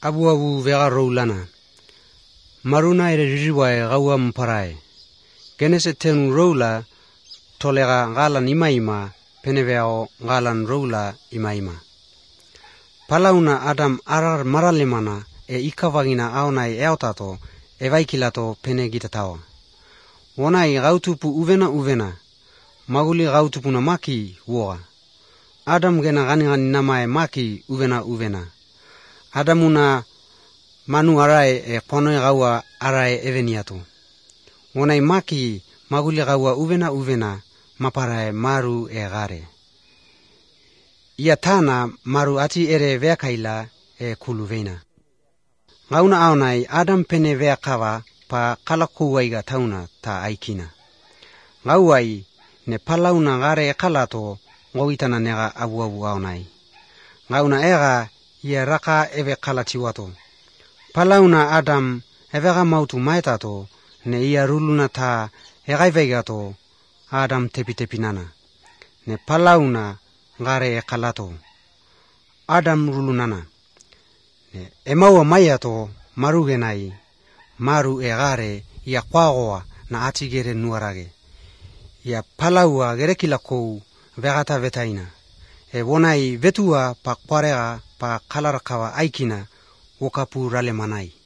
abu vega roulana. Maruna ere ririwae gaua mparae. Genese tenu roula tolega galan imaima peneveo galan roula imaima. Palauna Adam arar maralemana e ikavagina aonai eotato e vaikilato pene gitatawa. Wonai gautupu uvena maguli gautupuna maki woga. Adam gena gani namae maki uvena. Adamuna manu arae e konoe gaua arae eveniato. Wonai maki maguli gaua uvena maparae maru e gare. Ia tana maru ati ere veakaila e kulu veina. Gauna aonai Adam pene veakava pa kalakuwaiga tauna ta aikina. Gauai ne palauna gare e kalato ngowitana nega abu aonai. Gauna ega ia raka eve kalatiwato. Palauna Adam evega mautu maetato ne ia ruluna ta egaiveigato Adam tepinana. Ne palauna gare e kalato. Adam rulunana. Ne emaua maiato marugenai. Maru e gare ia kwagoa na atigere nuarage. Ia palaua gerekila kou vegata vetaina. E wonai vetua pa kwarega pa kalarakawa aikina wokapu rale manai.